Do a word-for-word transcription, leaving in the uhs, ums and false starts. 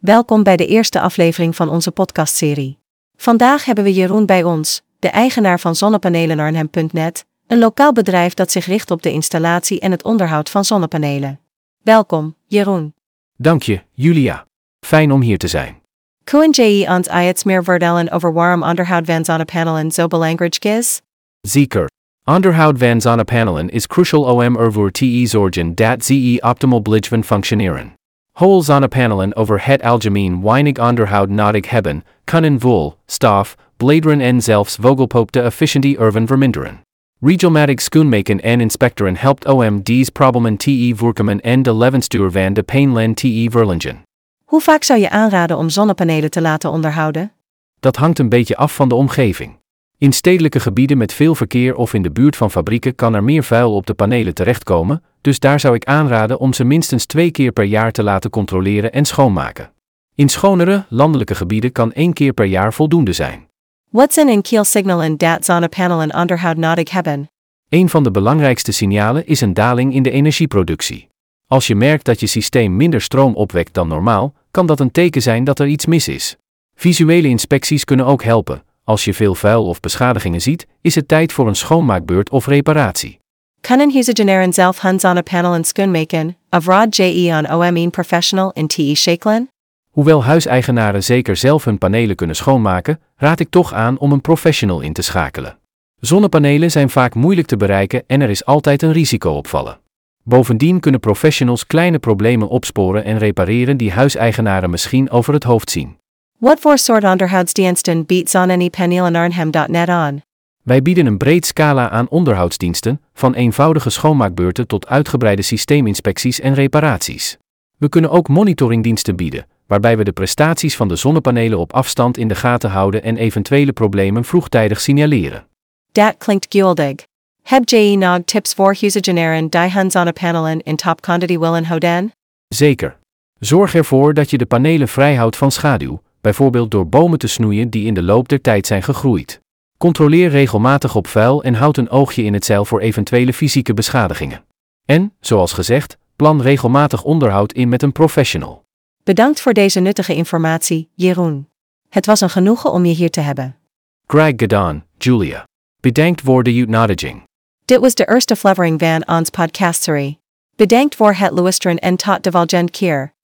Welkom bij de eerste aflevering van onze podcastserie. Vandaag hebben we Jeroen bij ons, de eigenaar van zonnepanelen arnhem punt net, een lokaal bedrijf dat zich richt op de installatie en het onderhoud van zonnepanelen. Welkom, Jeroen. Dank je, Julia. Fijn om hier te zijn. Kun je ons iets meer vertellen over waarom onderhoud van zonnepanelen zo belangrijk is? Zeker. Onderhoud van zonnepanelen is crucial om ervoor te zorgen dat ze optimal blijven functioneren. Whole zonnepanelen over het algemeen weinig onderhoud nodig hebben, kunnen vol, stof, bladeren en zelfs vogelpookte efficiëntie ervan verminderen. Regelmatig schoonmaken en inspecteren helpt om deze problemen te voorkomen en de levensduur van de panelen te verlengen. Hoe vaak zou je aanraden om zonnepanelen te laten onderhouden? Dat hangt een beetje af van de omgeving. In stedelijke gebieden met veel verkeer of in de buurt van fabrieken kan er meer vuil op de panelen terechtkomen, dus daar zou ik aanraden om ze minstens twee keer per jaar te laten controleren en schoonmaken. In schonere, landelijke gebieden kan één keer per jaar voldoende zijn. Wat zijn een key signalen dat zonnepanelen onderhoud nodig hebben? Een van de belangrijkste signalen is een daling in de energieproductie. Als je merkt dat je systeem minder stroom opwekt dan normaal, kan dat een teken zijn dat er iets mis is. Visuele inspecties kunnen ook helpen. Als je veel vuil of beschadigingen ziet, is het tijd voor een schoonmaakbeurt of reparatie. Kunnen huiseigenaren zelf hun zonnepanelen schoonmaken, of raad je aan om een professional in te schakelen? Hoewel huiseigenaren zeker zelf hun panelen kunnen schoonmaken, raad ik toch aan om een professional in te schakelen. Zonnepanelen zijn vaak moeilijk te bereiken en er is altijd een risico opvallen. Bovendien kunnen professionals kleine problemen opsporen en repareren die huiseigenaren misschien over het hoofd zien. Wat voor soort onderhoudsdiensten biedt zonnepanelen arnhem punt net aan? Wij bieden een breed scala aan onderhoudsdiensten, van eenvoudige schoonmaakbeurten tot uitgebreide systeeminspecties en reparaties. We kunnen ook monitoringdiensten bieden, waarbij we de prestaties van de zonnepanelen op afstand in de gaten houden en eventuele problemen vroegtijdig signaleren. Dat klinkt guldig. Heb je nog tips voor huiseigenaren die hun zonnepanelen in topconditie willen houden? Zeker. Zorg ervoor dat je de panelen vrijhoudt van schaduw, bijvoorbeeld door bomen te snoeien die in de loop der tijd zijn gegroeid. Controleer regelmatig op vuil en houd een oogje in het zeil voor eventuele fysieke beschadigingen. En, zoals gezegd, plan regelmatig onderhoud in met een professional. Bedankt voor deze nuttige informatie, Jeroen. Het was een genoegen om je hier te hebben. Graag gedaan, Julia. Bedankt voor de uitnodiging. Dit was de eerste aflevering van ons podcastserie. Bedankt voor het luisteren en tot de volgende keer.